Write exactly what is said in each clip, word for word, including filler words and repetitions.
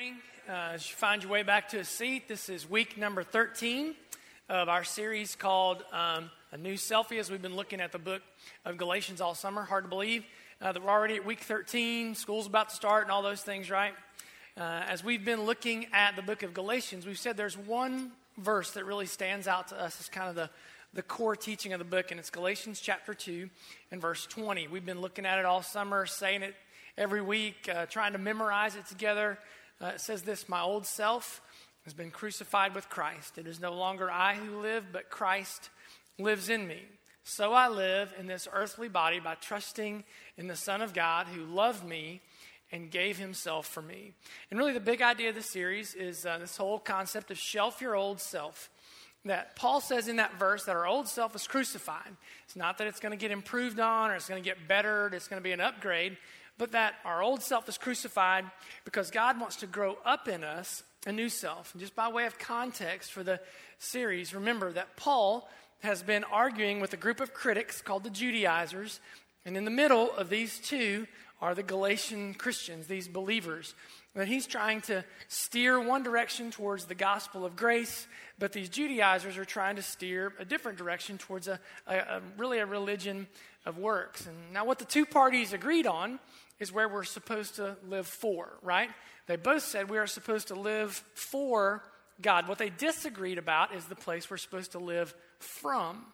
morning. Uh, as you find your way back to a seat, this is week number thirteen of our series called um, A New Selfie, as we've been looking at the book of Galatians all summer. Hard to believe uh, that we're already at week thirteen, school's about to start and all those things, right? Uh, as we've been looking at the book of Galatians, we've said there's one verse that really stands out to us as kind of the, the core teaching of the book, and it's Galatians chapter two and verse twenty. We've been looking at it all summer, saying it every week, uh, trying to memorize it together. Uh, it says this: my old self has been crucified with Christ. It is no longer I who live, but Christ lives in me. So I live in this earthly body by trusting in the Son of God who loved me and gave himself for me. And really the big idea of this series is uh, this whole concept of shelf your old self. That Paul says in that verse that our old self is crucified. It's not that it's going to get improved on or it's going to get bettered, it's going to be an upgrade, but that our old self is crucified because God wants to grow up in us a new self. And just by way of context for the series, remember that Paul has been arguing with a group of critics called the Judaizers, and in the middle of these two are the Galatian Christians, these believers. And he's trying to steer one direction towards the gospel of grace, but these Judaizers are trying to steer a different direction towards a, a, a really a religion of works. And now what the two parties agreed on is where we're supposed to live for, right? They both said we are supposed to live for God. What they disagreed about is the place we're supposed to live from.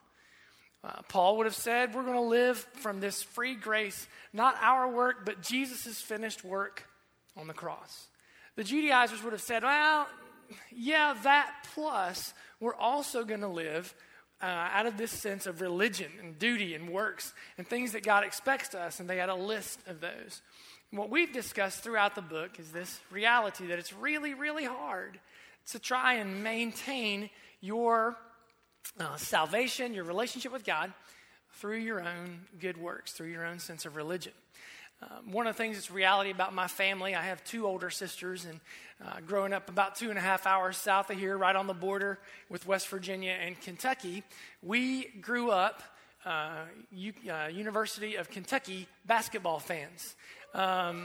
Uh, Paul would have said we're going to live from this free grace, not our work, but Jesus' finished work on the cross. The Judaizers would have said, well, yeah, that plus we're also going to live uh, out of this sense of religion and duty and works and things that God expects to us, and they had a list of those. And what we've discussed throughout the book is this reality that it's really, really hard to try and maintain your uh, salvation, your relationship with God through your own good works, through your own sense of religion. Um, one of the things that's reality about my family, I have two older sisters, and uh, growing up about two and a half hours south of here, right on the border with West Virginia and Kentucky, we grew up uh, U- uh, University of Kentucky basketball fans. Um,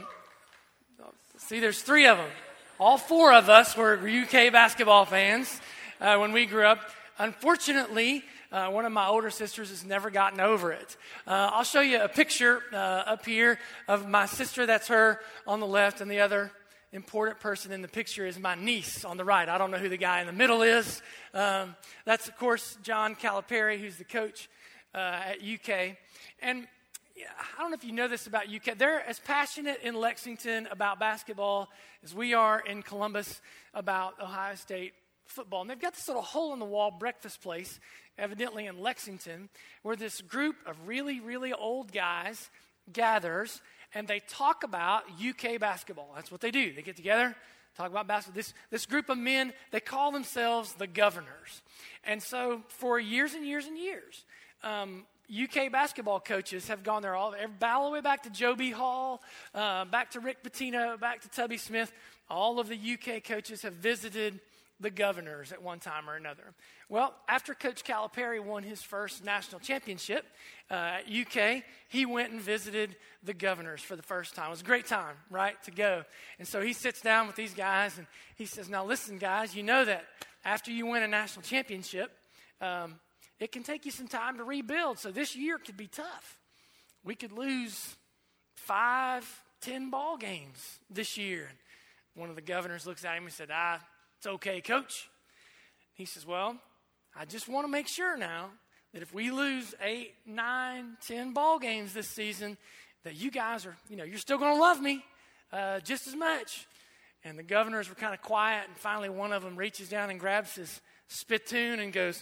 see, there's three of them. All four of us were U K basketball fans uh, when we grew up. Unfortunately, Uh, one of my older sisters has never gotten over it. Uh, I'll show you a picture uh, up here of my sister. That's her on the left, and the other important person in the picture is my niece on the right. I don't know who the guy in the middle is. Um, that's, of course, John Calipari, who's the coach uh, at U K. And yeah, I don't know if you know this about U K. They're as passionate in Lexington about basketball as we are in Columbus about Ohio State football. And they've got this little hole-in-the-wall breakfast place, evidently in Lexington, where this group of really, really old guys gathers, and they talk about U K basketball. That's what they do. They get together, talk about basketball. This, this group of men, they call themselves the Governors. And so for years and years and years, um, U K basketball coaches have gone there all, all the way back to Joe B. Hall, uh, back to Rick Pitino, back to Tubby Smith. All of the U K coaches have visited the Governors at one time or another. Well, after Coach Calipari won his first national championship uh, at U K, he went and visited the Governors for the first time. It was a great time, right, to go. And so he sits down with these guys, and he says, now listen, guys, you know that after you win a national championship, um, it can take you some time to rebuild. So this year could be tough. We could lose five, ten ball games this year. One of the Governors looks at him and said, ah, it's okay, Coach. He says, well, I just want to make sure now that if we lose eight, nine, ten ball games this season, that you guys are, you know, you're still going to love me uh, just as much. And the Governors were kind of quiet, and finally one of them reaches down and grabs his spittoon and goes,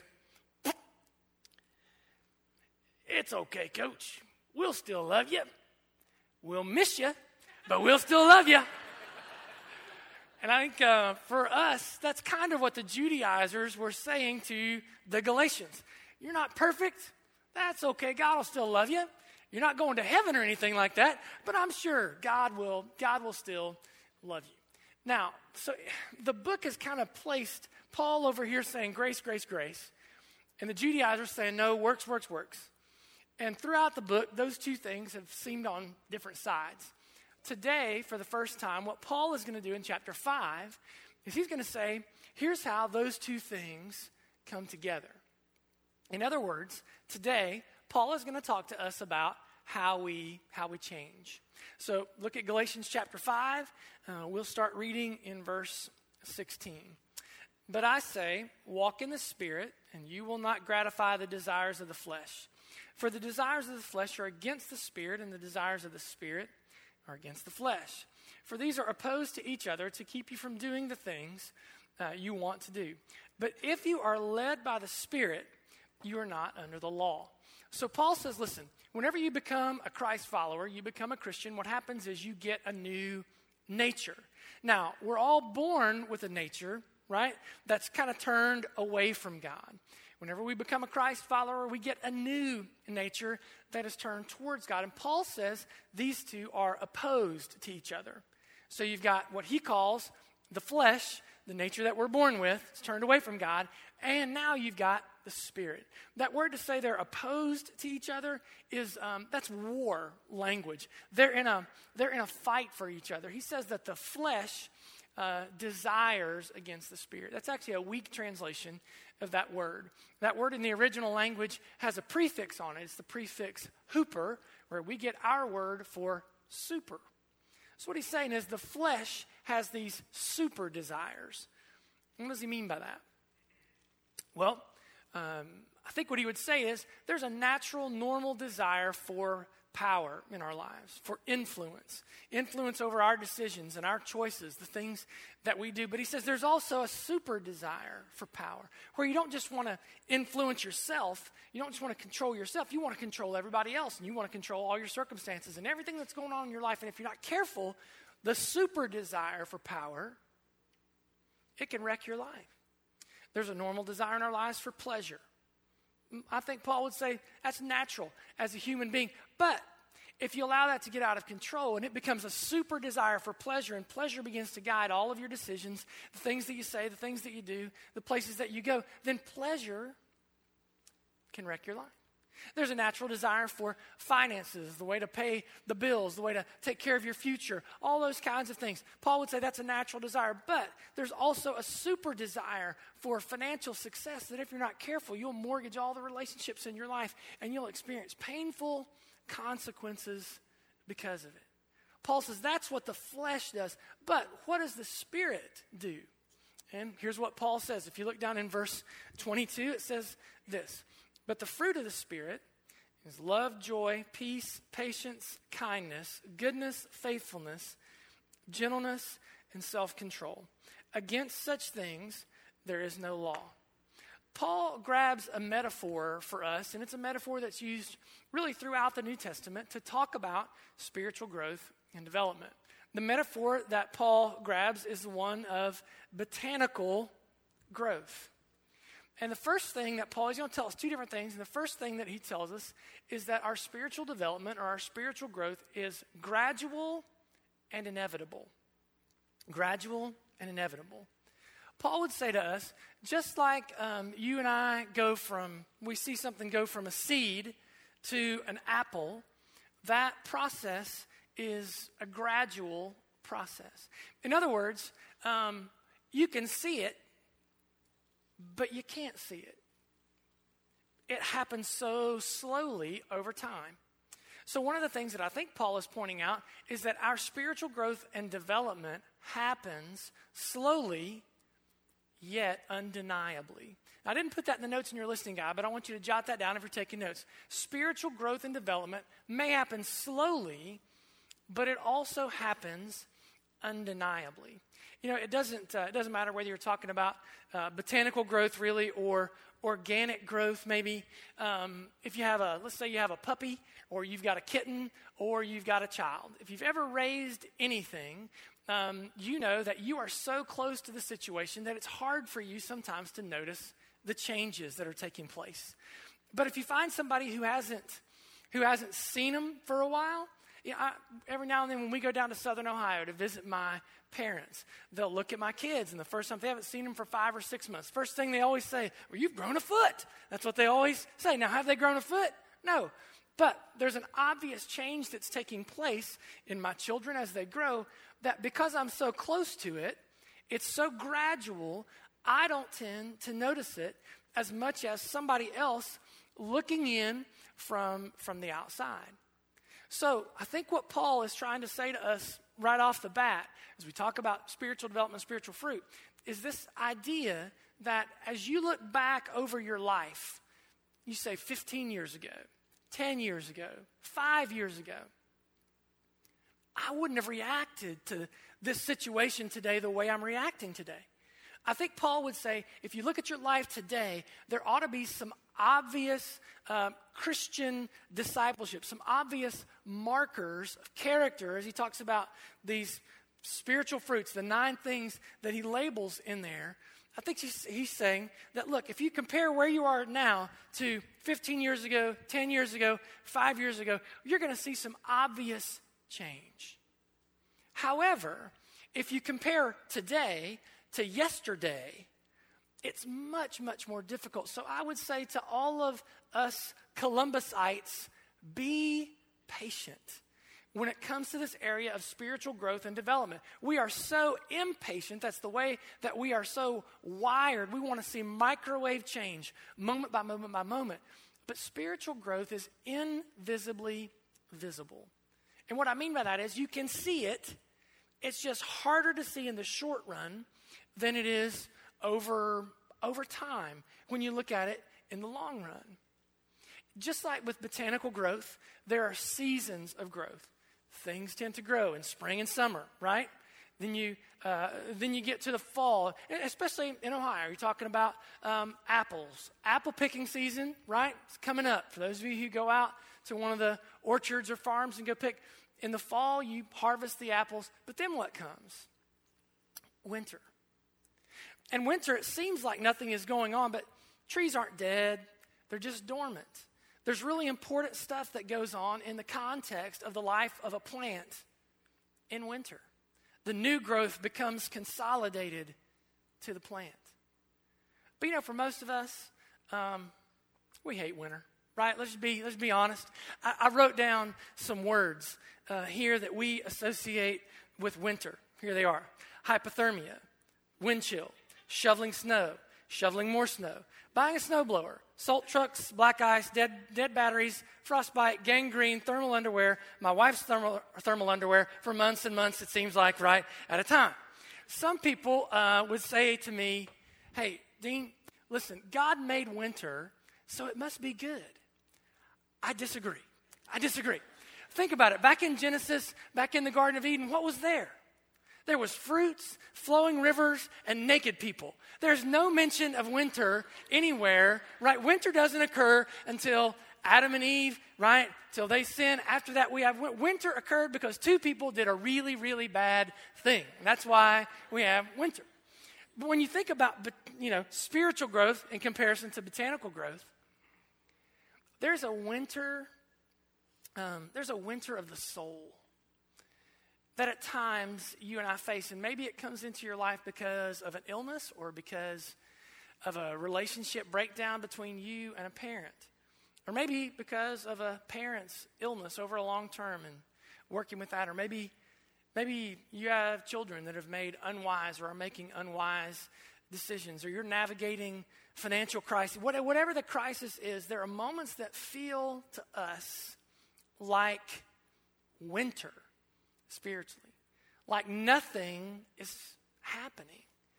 it's okay, Coach. We'll still love you. We'll miss you, but we'll still love you. And I think uh, for us, that's kind of what the Judaizers were saying to the Galatians. You're not perfect. That's okay. God will still love you. You're not going to heaven or anything like that, but I'm sure God will, God will still love you. Now, so the book has kind of placed Paul over here saying grace, grace, grace, and the Judaizers saying no, works, works, works. And throughout the book, those two things have seemed on different sides. today, for the first time, what Paul is going to do in chapter five is he's going to say, here's how those two things come together. In other words, today, Paul is going to talk to us about how we how we change. So look at Galatians chapter five. Uh, we'll start reading in verse sixteen. But I say, walk in the Spirit, and you will not gratify the desires of the flesh. For the desires of the flesh are against the Spirit, and the desires of the Spirit are against the flesh. For these are opposed to each other to keep you from doing the things uh, you want to do. But if you are led by the Spirit, you are not under the law. So Paul says, listen, whenever you become a Christ follower, you become a Christian, what happens is you get a new nature. Now, we're all born with a nature, right, that's kind of turned away from God. Whenever we become a Christ follower, we get a new nature that is turned towards God. And Paul says these two are opposed to each other. So you've got what he calls the flesh, the nature that we're born with, it's turned away from God, and now you've got the Spirit. That word to say they're opposed to each other is, um, that's war language. They're in a, they're in a fight for each other. He says that the flesh uh, desires against the Spirit. That's actually a weak translation of that word. That word in the original language has a prefix on it. It's the prefix hooper, where we get our word for super. So what he's saying is the flesh has these super desires. What does he mean by that? Well, um, I think what he would say is there's a natural, normal desire for power in our lives, for influence, influence over our decisions and our choices, the things that we do. But he says there's also a super desire for power, where you don't just want to influence yourself, you don't just want to control yourself, you want to control everybody else, and you want to control all your circumstances and everything that's going on in your life. And if you're not careful, the super desire for power, it can wreck your life. There's a normal desire in our lives for pleasure. I think Paul would say that's natural as a human being. But if you allow that to get out of control and it becomes a super desire for pleasure, and pleasure begins to guide all of your decisions, the things that you say, the things that you do, the places that you go, then pleasure can wreck your life. There's a natural desire for finances, the way to pay the bills, the way to take care of your future, all those kinds of things. Paul would say that's a natural desire, but there's also a super desire for financial success that if you're not careful, you'll mortgage all the relationships in your life and you'll experience painful consequences because of it. Paul says that's what the flesh does, but what does the Spirit do? And here's what Paul says. If you look down in verse twenty-two, it says this. But the fruit of the Spirit is love, joy, peace, patience, kindness, goodness, faithfulness, gentleness, and self-control. Against such things, there is no law. Paul grabs a metaphor for us, and it's a metaphor that's used really throughout the New Testament to talk about spiritual growth and development. The metaphor that Paul grabs is the one of botanical growth. And the first thing that Paul is going to tell us, two different things, and the first thing that he tells us is that our spiritual development or our spiritual growth is gradual and inevitable. Gradual and inevitable. Paul would say to us, just like um, you and I go from, we see something go from a seed to an apple, that process is a gradual process. In other words, um, you can see it, but you can't see it. It happens so slowly over time. So one of the things that I think Paul is pointing out is that our spiritual growth and development happens slowly, yet undeniably. Now, I didn't put that in the notes in your listening guide, but I want you to jot that down if you're taking notes. Spiritual growth and development may happen slowly, but it also happens undeniably. You know, it doesn't uh, it doesn't matter whether you're talking about uh, botanical growth really or organic growth maybe. Um, if you have a, let's say you have a puppy or you've got a kitten or you've got a child. If you've ever raised anything, um, you know that you are so close to the situation that it's hard for you sometimes to notice the changes that are taking place. But if you find somebody who hasn't who hasn't seen them for a while, you know, I, every now and then when we go down to Southern Ohio to visit my parents, they'll look at my kids, and the first time they haven't seen them for five or six months, first thing they always say, well, you've grown a foot. That's what they always say. Now, have they grown a foot? No. But there's an obvious change that's taking place in my children as they grow that because I'm so close to it, it's so gradual, I don't tend to notice it as much as somebody else looking in from, from the outside. So I think what Paul is trying to say to us right off the bat, as we talk about spiritual development, spiritual fruit, is this idea that as you look back over your life, you say fifteen years ago, ten years ago, five years ago, I wouldn't have reacted to this situation today the way I'm reacting today. I think Paul would say, if you look at your life today, there ought to be some obvious uh, Christian discipleship, some obvious markers of character as he talks about these spiritual fruits, the nine things that he labels in there. I think he's, he's saying that, look, if you compare where you are now to fifteen years ago, ten years ago, five years ago, you're going to see some obvious change. However, if you compare today to yesterday, it's much, much more difficult. So I would say to all of us Columbusites, be patient when it comes to this area of spiritual growth and development. We are so impatient. That's the way that we are so wired. We want to see microwave change moment by moment by moment. But spiritual growth is invisibly visible. And what I mean by that is you can see it. It's just harder to see in the short run than it is over, over time when you look at it in the long run. Just like with botanical growth, there are seasons of growth. Things tend to grow in spring and summer, right? Then you uh, then you get to the fall, especially in Ohio. You're talking about um, apples. Apple picking season, right? It's coming up. For those of you who go out to one of the orchards or farms and go pick, in the fall you harvest the apples, but then what comes? Winter. And winter, it seems like nothing is going on, but trees aren't dead. They're just dormant. There's really important stuff that goes on in the context of the life of a plant in winter. The new growth becomes consolidated to the plant. But you know, for most of us, um, we hate winter, right? Let's be let's be honest. I, I wrote down some words uh, here that we associate with winter. Here they are: hypothermia, wind chill, shoveling snow, shoveling more snow, buying a snowblower, salt trucks, black ice, dead dead batteries, frostbite, gangrene, thermal underwear, my wife's thermal, thermal underwear for months and months, it seems like, right, at a time. Some people uh, would say to me, hey, Dean, listen, God made winter, so it must be good. I disagree. I disagree. Think about it. Back in Genesis, back in the Garden of Eden, what was there? There was fruits, flowing rivers, and naked people. There's no mention of winter anywhere, right? Winter doesn't occur until Adam and Eve, right? Till they sin. After that, we have winter occurred because two people did a really, really bad thing. And that's why we have winter. But when you think about, you know, spiritual growth in comparison to botanical growth, there's a winter, um, there's a winter of the soul that at times you and I face, and maybe it comes into your life because of an illness or because of a relationship breakdown between you and a parent, or maybe because of a parent's illness over a long term and working with that, or maybe maybe you have children that have made unwise or are making unwise decisions, or you're navigating financial crisis. Whatever the crisis is, there are moments that feel to us like winter. Spiritually, like nothing is happening,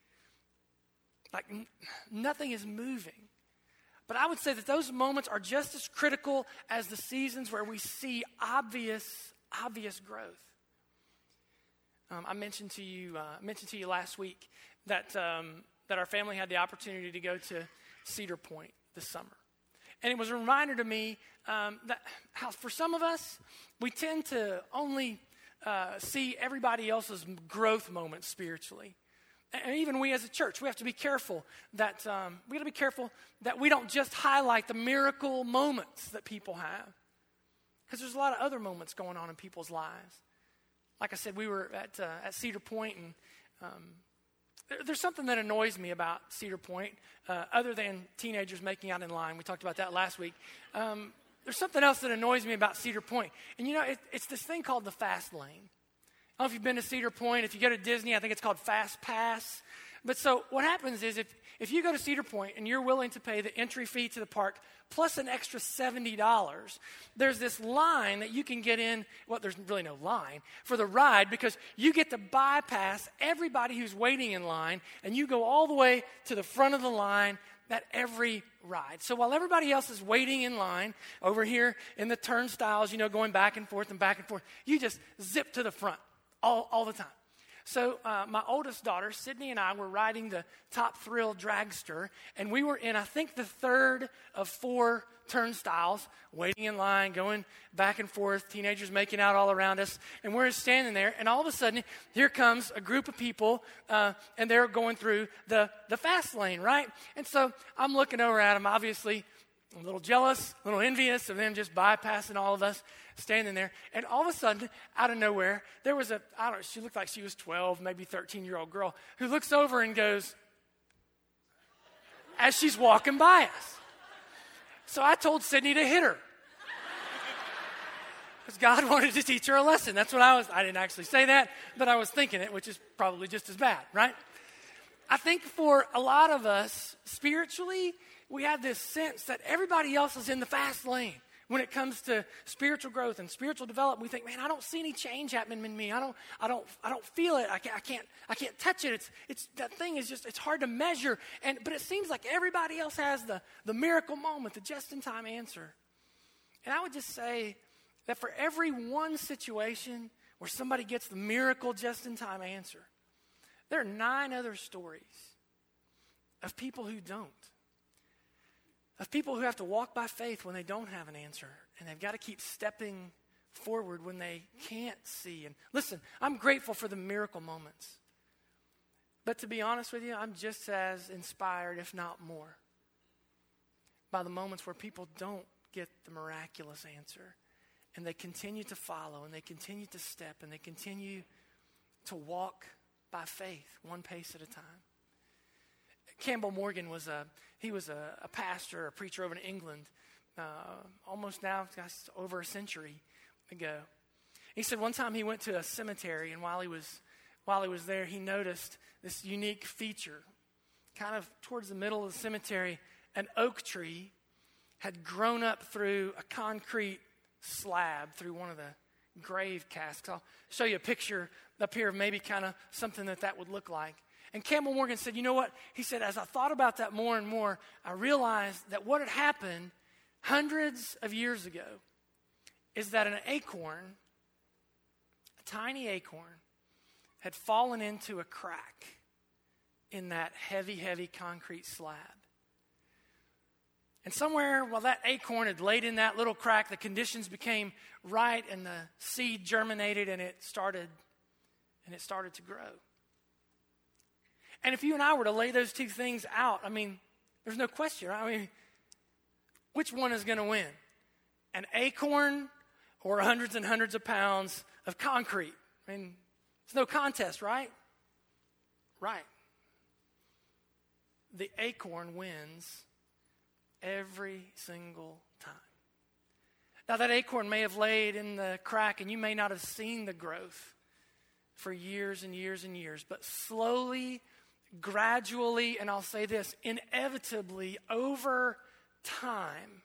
like n- nothing is moving. But I would say that those moments are just as critical as the seasons where we see obvious, obvious growth. Um, I mentioned to you, uh, mentioned to you last week that um, that our family had the opportunity to go to Cedar Point this summer, and it was a reminder to me um, that how for some of us we tend to only Uh, see everybody else's growth moments spiritually. And even we as a church, we have to be careful that um, we got to be careful that we don't just highlight the miracle moments that people have, because there's a lot of other moments going on in people's lives. Like I said, we were at uh, at Cedar Point, and um, there, there's something that annoys me about Cedar Point, uh, other than teenagers making out in line. We talked about that last week. Um, there's something else that annoys me about Cedar Point. And you know, it, it's this thing called the fast lane. I don't know if you've been to Cedar Point. If you go to Disney, I think it's called Fast Pass. But so what happens is if, if you go to Cedar Point and you're willing to pay the entry fee to the park plus an extra seventy dollars, there's this line that you can get in. Well, there's really no line for the ride because you get to bypass everybody who's waiting in line and you go all the way to the front of the line at every ride. So while everybody else is waiting in line over here in the turnstiles, you know, going back and forth and back and forth, you just zip to the front all, all the time. So uh, my oldest daughter, Sydney, and I were riding the Top Thrill dragster, and we were in, I think, the third of four turnstiles, waiting in line, going back and forth, teenagers making out all around us, and we're standing there, and all of a sudden, here comes a group of people, uh, and they're going through the, the fast lane, right? And so I'm looking over at them, obviously, a little jealous, a little envious of them just bypassing all of us, standing there. And all of a sudden, out of nowhere, there was a, I don't know, she looked like she was twelve, maybe thirteen-year-old girl, who looks over and goes, as she's walking by us. So I told Sydney to hit her. Because God wanted to teach her a lesson. That's what I was, I didn't actually say that, but I was thinking it, which is probably just as bad, right? I think for a lot of us, spiritually, we have this sense that everybody else is in the fast lane. When it comes to spiritual growth and spiritual development, we think, man, I don't see any change happening in me. I don't, I don't, I don't feel it. I can't, I can't, I can't touch it. It's, it's that thing is just, it's hard to measure. And but it seems like everybody else has the, the miracle moment, the just-in-time answer. And I would just say that for every one situation where somebody gets the miracle just-in-time answer, there are nine other stories of people who don't. Of people who have to walk by faith when they don't have an answer. And they've got to keep stepping forward when they can't see. And listen, I'm grateful for the miracle moments. But to be honest with you, I'm just as inspired, if not more, by the moments where people don't get the miraculous answer. And they continue to follow, and they continue to step, and they continue to walk by faith, one pace at a time. Campbell Morgan was a, he was a, a pastor, a preacher over in England, uh, almost now, gosh, over a century ago. He said one time he went to a cemetery, and while he was, while he was there, he noticed this unique feature. Kind of towards the middle of the cemetery, an oak tree had grown up through a concrete slab, through one of the grave casks. I'll show you a picture up here of maybe kind of something that that would look like. And Campbell Morgan said, you know what? He said, as I thought about that more and more, I realized that what had happened hundreds of years ago is that an acorn, a tiny acorn, had fallen into a crack in that heavy, heavy concrete slab. And somewhere while that acorn had laid in that little crack, the conditions became right and the seed germinated and it started, and it started to grow. And if you and I were to lay those two things out, I mean, there's no question, right? I mean, which one is going to win? An acorn or hundreds and hundreds of pounds of concrete? I mean, it's no contest, right? Right. The acorn wins every single time. Now, that acorn may have laid in the crack, and you may not have seen the growth for years and years and years, but slowly, gradually, and I'll say this, inevitably, over time,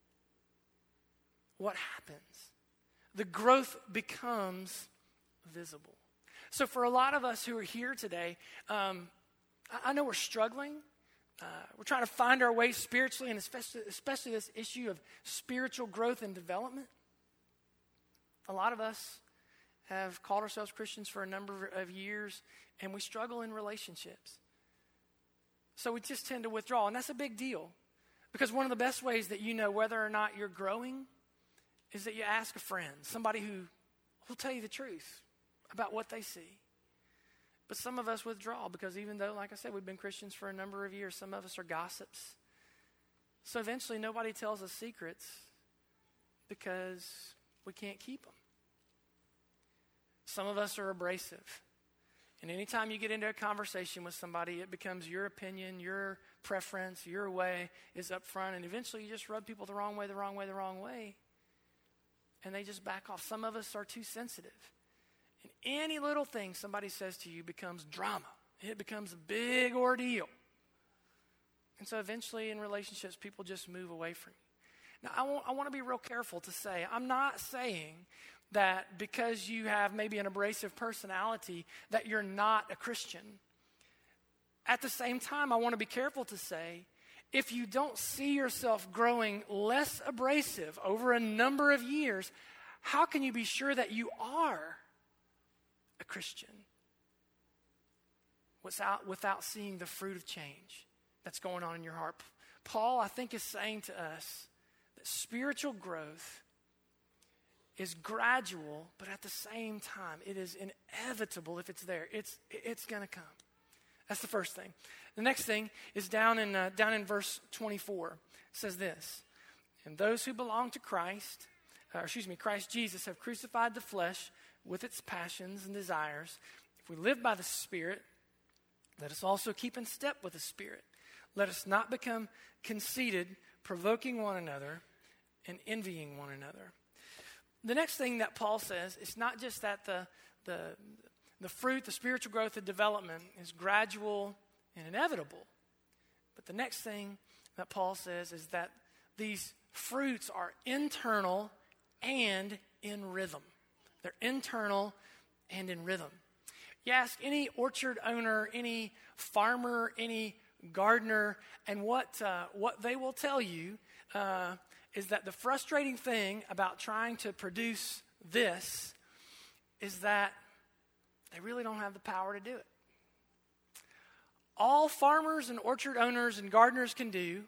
what happens? The growth becomes visible. So for a lot of us who are here today, um, I, I know we're struggling. Uh, we're trying to find our way spiritually, and especially, especially this issue of spiritual growth and development. A lot of us have called ourselves Christians for a number of years, and we struggle in relationships. So we just tend to withdraw, and that's a big deal. Because one of the best ways that you know whether or not you're growing is that you ask a friend, somebody who will tell you the truth about what they see. But some of us withdraw because even though, like I said, we've been Christians for a number of years, some of us are gossips. So eventually nobody tells us secrets because we can't keep them. Some of us are abrasive And anytime you get into a conversation with somebody, it becomes your opinion, your preference, your way is up front. And eventually you just rub people the wrong way, the wrong way, the wrong way. And they just back off. Some of us are too sensitive. And any little thing somebody says to you becomes drama. It becomes a big ordeal. And so eventually in relationships, people just move away from you. Now, I want, I want to be real careful to say, I'm not saying that because you have maybe an abrasive personality that you're not a Christian. At the same time, I want to be careful to say, if you don't see yourself growing less abrasive over a number of years, how can you be sure that you are a Christian without, without seeing the fruit of change that's going on in your heart? Paul, I think, is saying to us that spiritual growth is gradual, but at the same time, it is inevitable if it's there. It's it's going to come. That's the first thing. The next thing is down in uh, down in verse twenty-four. It says this: "And those who belong to Christ, uh, or excuse me, Christ Jesus, have crucified the flesh with its passions and desires. If we live by the Spirit, let us also keep in step with the Spirit. Let us not become conceited, provoking one another and envying one another." The next thing that Paul says is not just that the, the, the fruit, the spiritual growth and development is gradual and inevitable. But the next thing that Paul says is that these fruits are internal and in rhythm. They're internal and in rhythm. You ask any orchard owner, any farmer, any gardener, and what, uh, what they will tell you uh, is that the frustrating thing about trying to produce this is that they really don't have the power to do it. All farmers and orchard owners and gardeners can do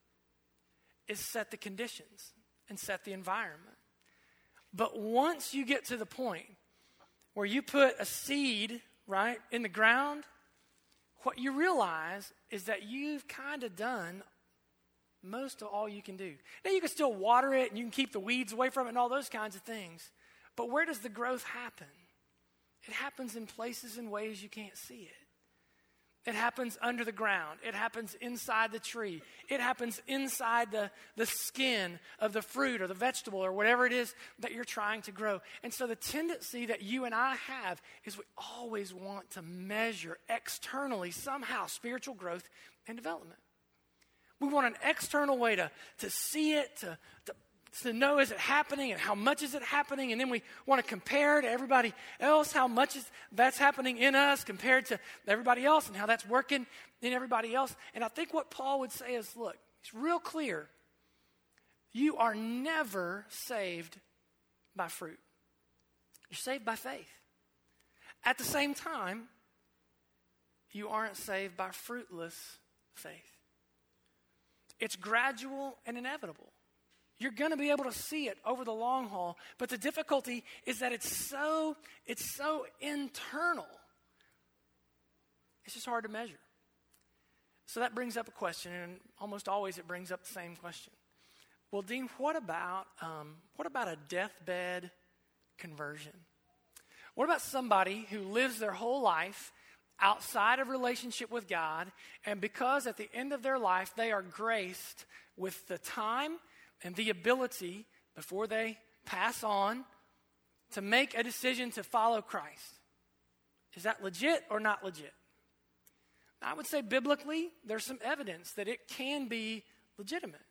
is set the conditions and set the environment. But once you get to the point where you put a seed, right, in the ground, what you realize is that you've kind of done most of all you can do. Now, you can still water it and you can keep the weeds away from it and all those kinds of things. But where does the growth happen? It happens in places and ways you can't see it. It happens under the ground. It happens inside the tree. It happens inside the, the skin of the fruit or the vegetable or whatever it is that you're trying to grow. And so the tendency that you and I have is we always want to measure externally somehow spiritual growth and development. We want an external way to, to see it, to, to, to know is it happening and how much is it happening. And then we want to compare to everybody else how much is that's happening in us compared to everybody else and how that's working in everybody else. And I think what Paul would say is, look, it's real clear. You are never saved by fruit. You're saved by faith. At the same time, you aren't saved by fruitless faith. It's gradual and inevitable. You're going to be able to see it over the long haul, but the difficulty is that it's so it's so internal. It's just hard to measure. So that brings up a question, and almost always it brings up the same question. Well, Dean, what about um, what about a deathbed conversion? What about somebody who lives their whole life outside of relationship with God, and because at the end of their life they are graced with the time and the ability before they pass on to make a decision to follow Christ? Is that legit or not legit? I would say biblically there's some evidence that it can be legitimate.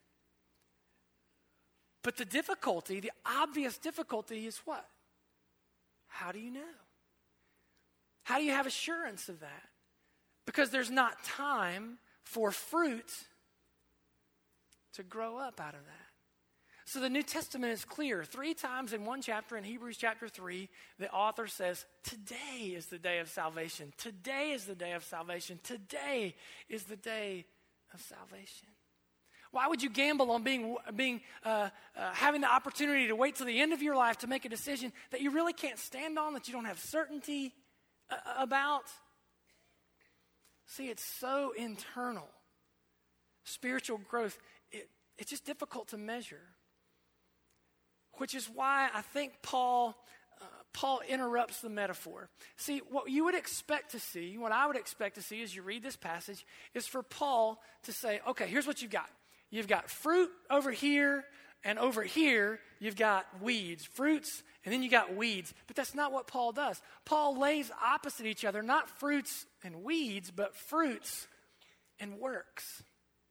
But the difficulty, the obvious difficulty is what? How do you know? How do you have assurance of that? Because there's not time for fruit to grow up out of that. So the New Testament is clear. Three times in one chapter, in Hebrews chapter three, the author says, today is the day of salvation. Today is the day of salvation. Today is the day of salvation. Why would you gamble on being, being uh, uh, having the opportunity to wait till the end of your life to make a decision that you really can't stand on, that you don't have certainty about? See, it's so internal. Spiritual growth, it, it's just difficult to measure. Which is why I think Paul uh, Paul interrupts the metaphor. See, what you would expect to see, what I would expect to see as you read this passage, is for Paul to say, okay, here's what you've got. You've got fruit over here, and over here, you've got weeds. Fruits, and then you got weeds. But that's not what Paul does. Paul lays opposite each other, not fruits and weeds, but fruits and works.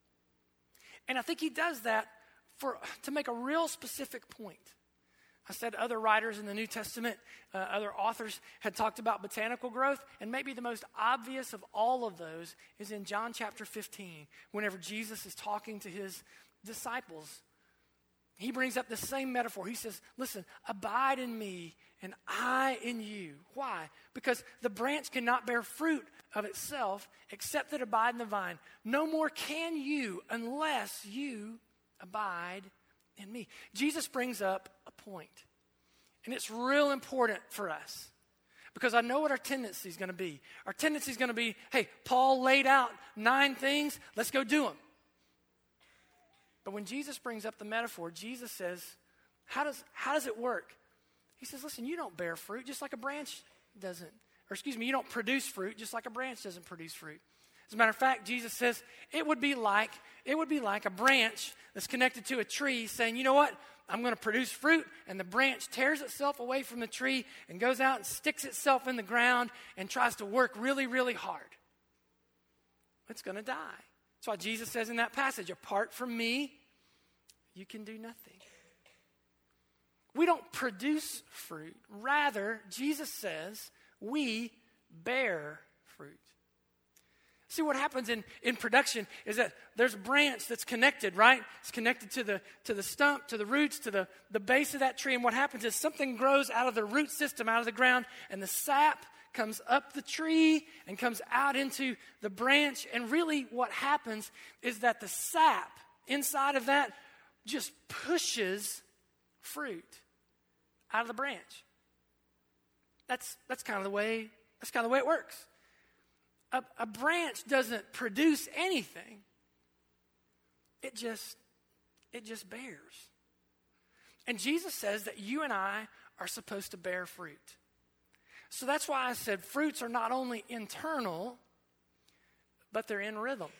And I think he does that for to make a real specific point. I said other writers in the New Testament, uh, other authors had talked about botanical growth, and maybe the most obvious of all of those is in John chapter fifteen, whenever Jesus is talking to his disciples. He brings up the same metaphor. He says, listen, abide in me and I in you. Why? Because the branch cannot bear fruit of itself except that abide in the vine. No more can you unless you abide in me. Jesus brings up a point, and it's real important for us because I know what our tendency is going to be. Our tendency is going to be, hey, Paul laid out nine things, let's go do them. But when Jesus brings up the metaphor, Jesus says, how does, how does it work? He says, listen, you don't bear fruit just like a branch doesn't. Or excuse me, you don't produce fruit just like a branch doesn't produce fruit. As a matter of fact, Jesus says it would be like it would be like a branch that's connected to a tree saying, you know what? I'm going to produce fruit, and the branch tears itself away from the tree and goes out and sticks itself in the ground and tries to work really, really hard. It's going to die. That's why Jesus says in that passage, apart from me, you can do nothing. We don't produce fruit. Rather, Jesus says we bear fruit. See, what happens in, in production is that there's a branch that's connected, right? It's connected to the to the stump, to the roots, to the, the base of that tree. And what happens is something grows out of the root system, out of the ground, and the sap comes up the tree and comes out into the branch. And really what happens is that the sap inside of that just pushes fruit out of the branch. That's that's kind of the way that's kind of the way it works. A, a branch doesn't produce anything. It just it just bears. And Jesus says that you and I are supposed to bear fruit. So that's why I said fruits are not only internal, but they're in rhythm.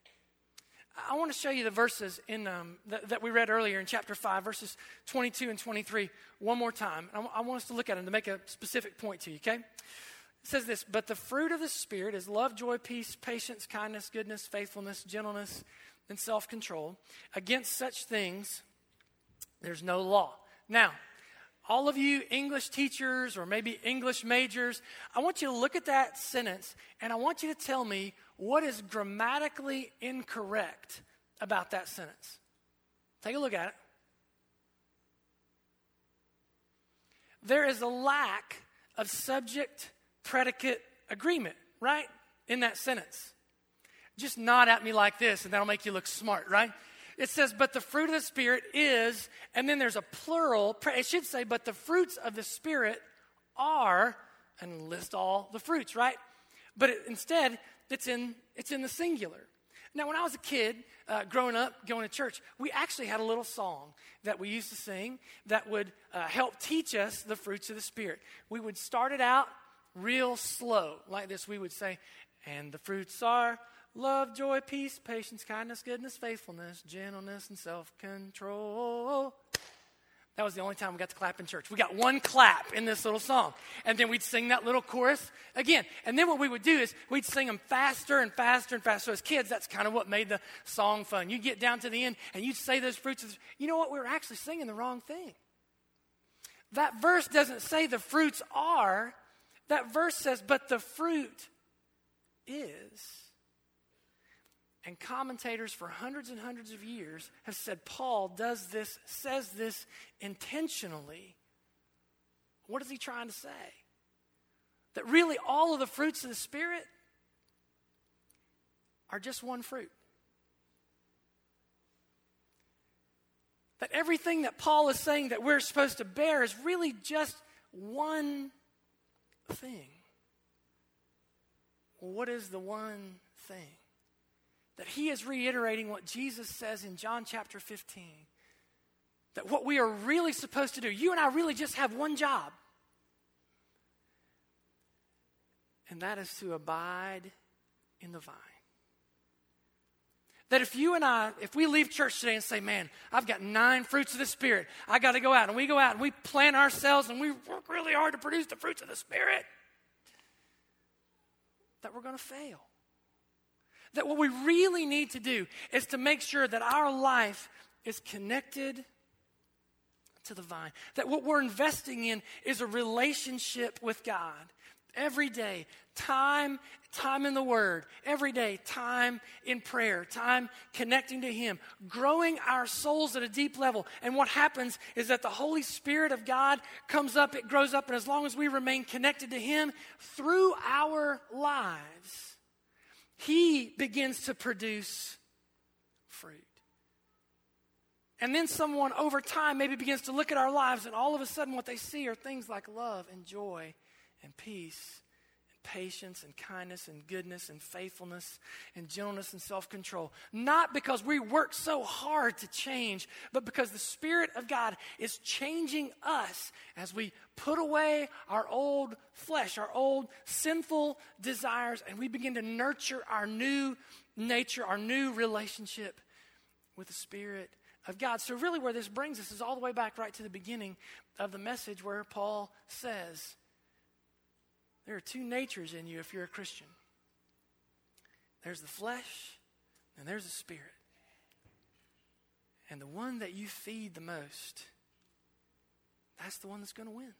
I want to show you the verses in um, that, that we read earlier in chapter five, verses twenty-two and twenty-three, one more time. I, I want us to look at them to make a specific point to you, okay? It says this, but the fruit of the Spirit is love, joy, peace, patience, kindness, goodness, faithfulness, gentleness, and self-control. Against such things, there's no law. Now, all of you English teachers or maybe English majors, I want you to look at that sentence and I want you to tell me what is grammatically incorrect about that sentence. Take a look at it. There is a lack of subject-predicate agreement, right, in that sentence. Just nod at me like this and that'll make you look smart, right? It says, but the fruit of the Spirit is, and then there's a plural. It should say, but the fruits of the Spirit are, and list all the fruits, right? But it, instead, it's in it's in the singular. Now, when I was a kid, uh, growing up, going to church, we actually had a little song that we used to sing that would uh, help teach us the fruits of the Spirit. We would start it out real slow, like this. We would say, and the fruits are love, joy, peace, patience, kindness, goodness, faithfulness, gentleness, and self-control. That was the only time we got to clap in church. We got one clap in this little song. And then we'd sing that little chorus again. And then what we would do is we'd sing them faster and faster and faster. So as kids, that's kind of what made the song fun. You'd get down to the end and you'd say those fruits. Of, you know what? We were actually singing the wrong thing. That verse doesn't say the fruits are. That verse says, but the fruit is. And commentators for hundreds and hundreds of years have said Paul does this, says this intentionally. What is he trying to say? That really all of the fruits of the Spirit are just one fruit. That everything that Paul is saying that we're supposed to bear is really just one thing. Well, what is the one thing? That he is reiterating what Jesus says in John chapter fifteen. That what we are really supposed to do, you and I really just have one job. and that is to abide in the vine. That if you and I, if we leave church today and say, man, I've got nine fruits of the Spirit, I got to go out, and we go out and we plan ourselves and we work really hard to produce the fruits of the Spirit, that we're going to fail. That what we really need to do is to make sure that our life is connected to the vine. That what we're investing in is a relationship with God. Every day, time, time in the Word. Every day, time in prayer. Time connecting to Him. Growing our souls at a deep level. And what happens is that the Holy Spirit of God comes up, it grows up, and as long as we remain connected to Him through our lives, He begins to produce fruit. And then someone over time maybe begins to look at our lives, and all of a sudden what they see are things like love and joy and peace and patience and kindness and goodness and faithfulness and gentleness and self-control. Not because we work so hard to change, but because the Spirit of God is changing us as we put away our old flesh, our old sinful desires, and we begin to nurture our new nature, our new relationship with the Spirit of God. So really where this brings us is all the way back right to the beginning of the message, where Paul says, there are two natures in you if you're a Christian. There's the flesh and there's the Spirit. And the one that you feed the most, that's the one that's going to win.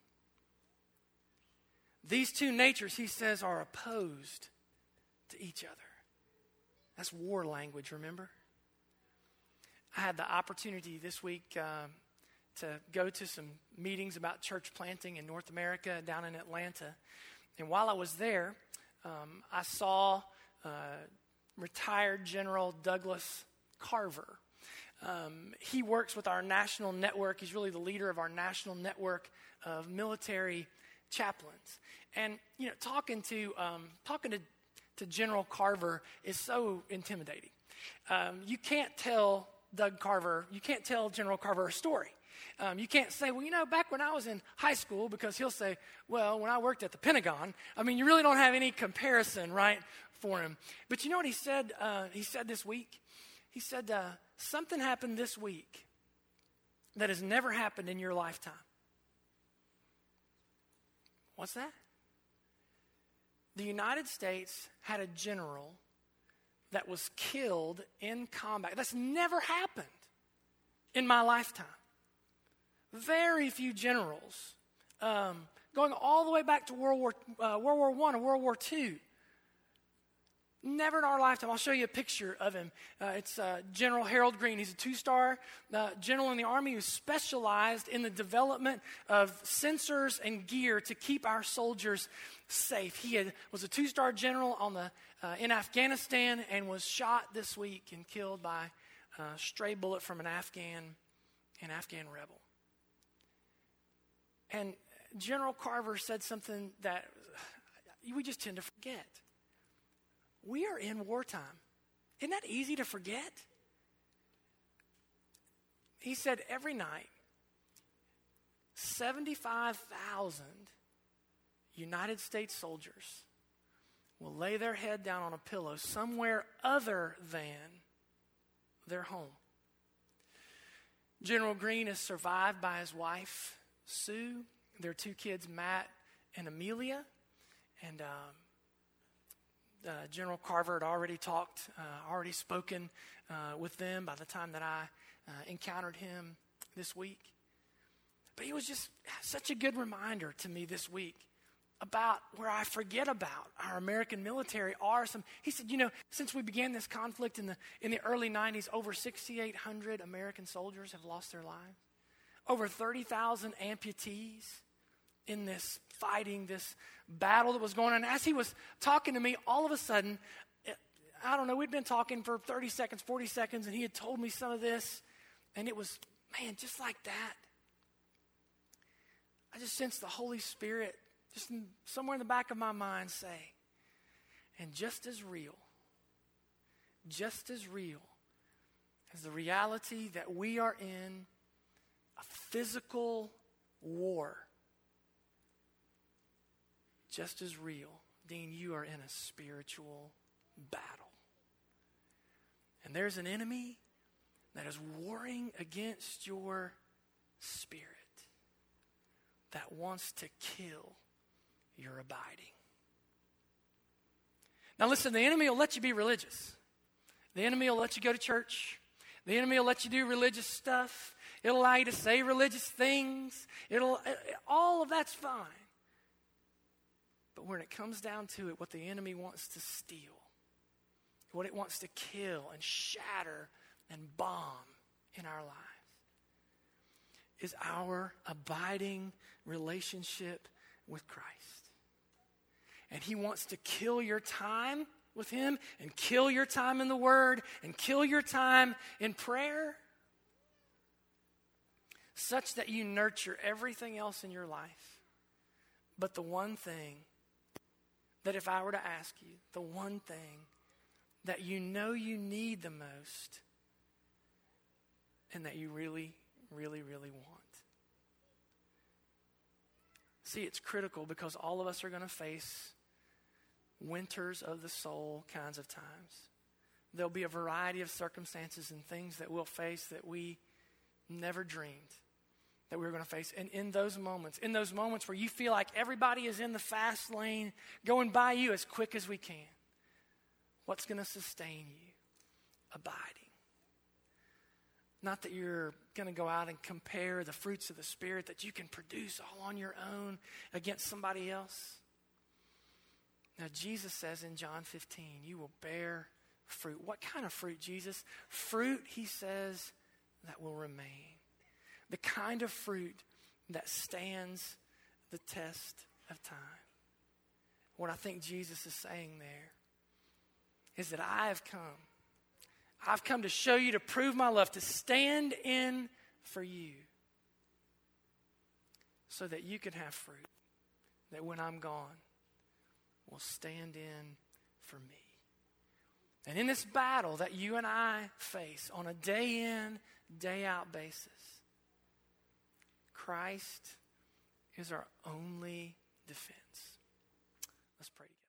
These two natures, he says, are opposed to each other. That's war language, remember? I had the opportunity this week um, to go to some meetings about church planting in North America down in Atlanta. And while I was there, um, I saw uh, retired General Douglas Carver. Um, he works with our national network. He's really the leader of our national network of military chaplains. And, you know, talking to um, talking to, to General Carver is so intimidating. Um, you can't tell Doug Carver, you can't tell General Carver a story. Um, you can't say, well, you know, back when I was in high school, because he'll say, well, when I worked at the Pentagon. I mean, you really don't have any comparison, right, for him. But you know what he said? Uh, he said this week? He said, uh, something happened this week that has never happened in your lifetime. What's that? The United States had a general that was killed in combat. That's never happened in my lifetime. Very few generals, um, going all the way back to World War uh, World War One and World War Two. Never in our lifetime. I'll show you a picture of him. Uh, it's uh, General Harold Green. He's a two-star uh, general in the Army who specialized in the development of sensors and gear to keep our soldiers safe. He had, was a two-star general on the uh, in Afghanistan and was shot this week and killed by a stray bullet from an Afghan, an Afghan rebel. And General Carver said something that we just tend to forget. We are in wartime. Isn't that easy to forget? He said every night, seventy-five thousand United States soldiers will lay their head down on a pillow somewhere other than their home. General Green is survived by his wife, Sue, their two kids, Matt and Amelia. And um, uh, General Carver had already talked, uh, already spoken uh, with them by the time that I uh, encountered him this week. But he was just such a good reminder to me this week about where I forget about our American military are some. He said, you know, since we began this conflict in the in the early nineties, over sixty-eight hundred American soldiers have lost their lives. Over thirty thousand amputees in this fighting, this battle that was going on. As he was talking to me, all of a sudden, I don't know, we'd been talking for thirty seconds, forty seconds, and he had told me some of this, and it was, man, just like that. I just sensed the Holy Spirit just in, somewhere in the back of my mind say, and just as real, just as real as the reality that we are in a physical war, just as real, Dean, you are in a spiritual battle. And there's an enemy that is warring against your spirit that wants to kill your abiding. Now listen, the enemy will let you be religious. The enemy will let you go to church. The enemy will let you do religious stuff. It'll allow you to say religious things. It'll, it, all of that's fine. But when it comes down to it, what the enemy wants to steal, what it wants to kill and shatter and bomb in our lives, is our abiding relationship with Christ. And he wants to kill your time with him and kill your time in the Word and kill your time in prayer, such that you nurture everything else in your life. But the one thing that if I were to ask you, the one thing that you know you need the most and that you really, really, really want. See, it's critical because all of us are going to face winters of the soul kinds of times. There'll be a variety of circumstances and things that we'll face that we never dreamed that we were going to face. And in those moments, in those moments where you feel like everybody is in the fast lane going by you as quick as we can, what's going to sustain you? Abiding. Not that you're going to go out and compare the fruits of the Spirit that you can produce all on your own against somebody else. Now, Jesus says in John fifteen, you will bear fruit. What kind of fruit, Jesus? Fruit, he says, that will remain. The kind of fruit that stands the test of time. What I think Jesus is saying there is that I have come. I've come to show you, to prove my love, to stand in for you so that you can have fruit that when I'm gone will stand in for me. And in this battle that you and I face on a day in, day out basis, Christ is our only defense. Let's pray together.